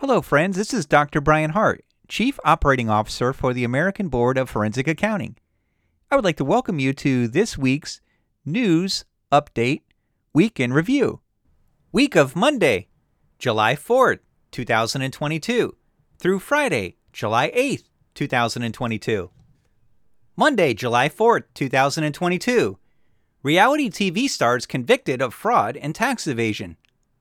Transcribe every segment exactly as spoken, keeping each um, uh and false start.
Hello, friends. This is Doctor Brian Hart, Chief Operating Officer for the American Board of Forensic Accounting. I would like to welcome you to this week's News Update Week in Review. Week of Monday, July fourth, two thousand twenty-two, through Friday, July eighth, two thousand twenty-two. Monday, July fourth, two thousand twenty-two. Reality T V stars convicted of fraud and tax evasion.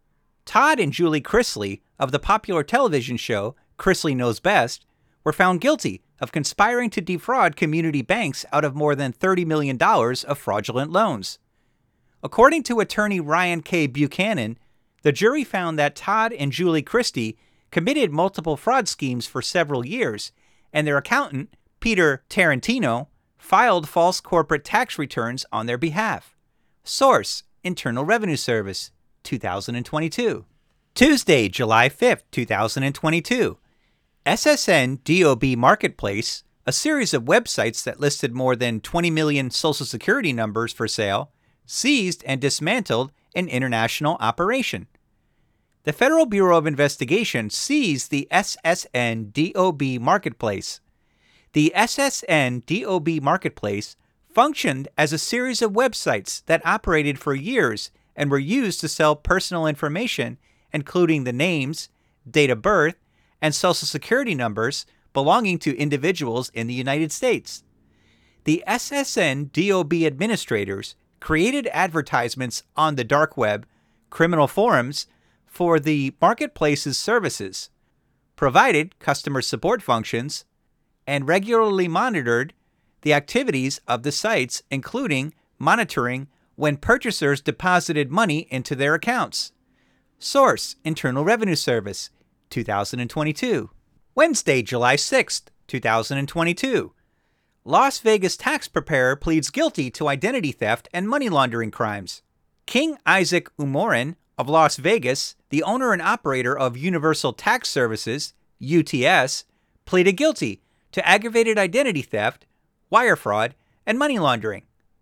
Todd and Julie Chrisley of the popular television show Chrisley Knows Best were found guilty of conspiring to defraud community banks out of more than thirty million dollars of fraudulent loans. According to attorney Ryan K. Buchanan, the jury found that Todd and Julie Christie committed multiple fraud schemes for several years, and their accountant, Peter Tarantino, filed false corporate tax returns on their behalf. Source: Internal Revenue Service, two thousand twenty-two. Tuesday, July fifth, two thousand twenty-two. S S N D O B Marketplace, a series of websites that listed more than twenty million Social Security numbers for sale, seized and dismantled an international operation. The Federal Bureau of Investigation seized the S S N D O B Marketplace. The S S N D O B Marketplace functioned as a series of websites that operated for years and were used to sell personal information, including the names, date of birth, and Social Security numbers belonging to individuals in the United States. The S S N D O B administrators created advertisements on the dark web, criminal forums, for the marketplace's services, provided customer support functions, and regularly monitored the activities of the sites, including monitoring when purchasers deposited money into their accounts. Source: Internal Revenue Service, two thousand twenty-two. Wednesday, July sixth, two thousand twenty-two. Las Vegas tax preparer pleads guilty to identity theft and money laundering crimes. King Isaac Umorin of Las Vegas, the owner and operator of Universal Tax Services, U T S, pleaded guilty to aggravated identity theft, wire fraud, and money laundering.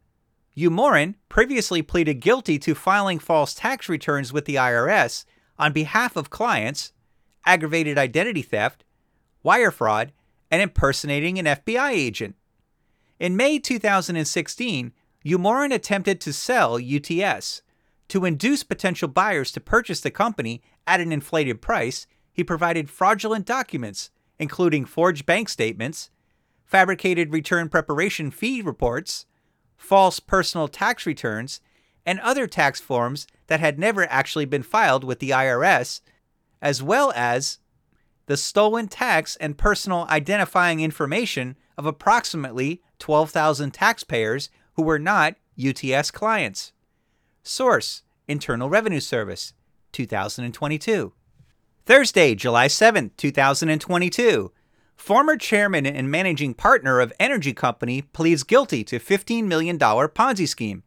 Umorin previously pleaded guilty to filing false tax returns with the I R S on behalf of clients, aggravated identity theft, wire fraud, and impersonating an F B I agent. In May two thousand sixteen, Umorin attempted to sell U T S. To induce potential buyers to purchase the company at an inflated price, he provided fraudulent documents, including forged bank statements, fabricated return preparation fee reports, false personal tax returns, and other tax forms that had never actually been filed with the I R S, as well as the stolen tax and personal identifying information of approximately twelve thousand taxpayers who were not U T S clients. Source: Internal Revenue Service, two thousand twenty-two. Thursday, July seventh, two thousand twenty-two. Former chairman and managing partner of energy company pleads guilty to fifteen million dollars Ponzi scheme.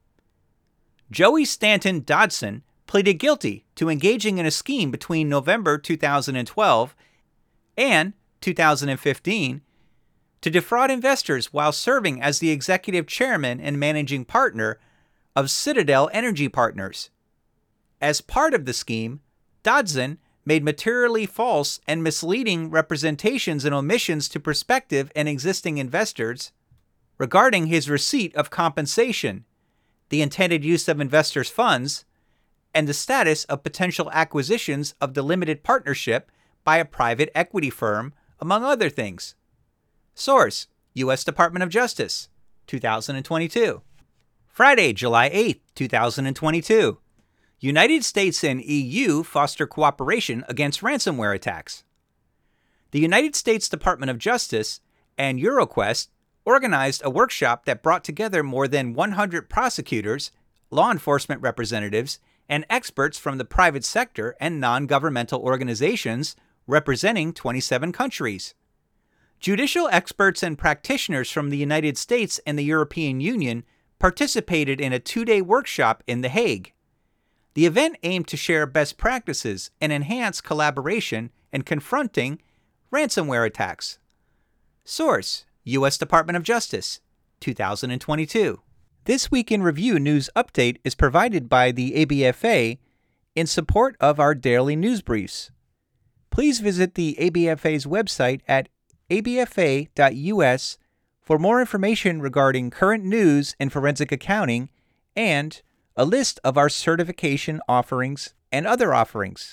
Joey Stanton Dodson pleaded guilty to engaging in a scheme between November two thousand twelve and two thousand fifteen to defraud investors while serving as the executive chairman and managing partner of Citadel Energy Partners. As part of the scheme, Dodson made materially false and misleading representations and omissions to prospective and existing investors regarding his receipt of compensation, the intended use of investors' funds, and the status of potential acquisitions of the limited partnership by a private equity firm, among other things. Source: U S Department of Justice, two thousand twenty-two. Friday, July eighth, two thousand twenty-two. United States and E U foster cooperation against ransomware attacks. The United States Department of Justice and EuroQuest organized a workshop that brought together more than one hundred prosecutors, law enforcement representatives, and experts from the private sector and non-governmental organizations representing twenty-seven countries. Judicial experts and practitioners from the United States and the European Union participated in a two-day workshop in The Hague. The event aimed to share best practices and enhance collaboration in confronting ransomware attacks. Source: U S Department of Justice, two thousand twenty-two. This Week in Review news update is provided by the A B F A in support of our daily news briefs. please visit the A B F A's website at a b f a dot u s for more information regarding current news in forensic accounting and a list of our certification offerings and other offerings.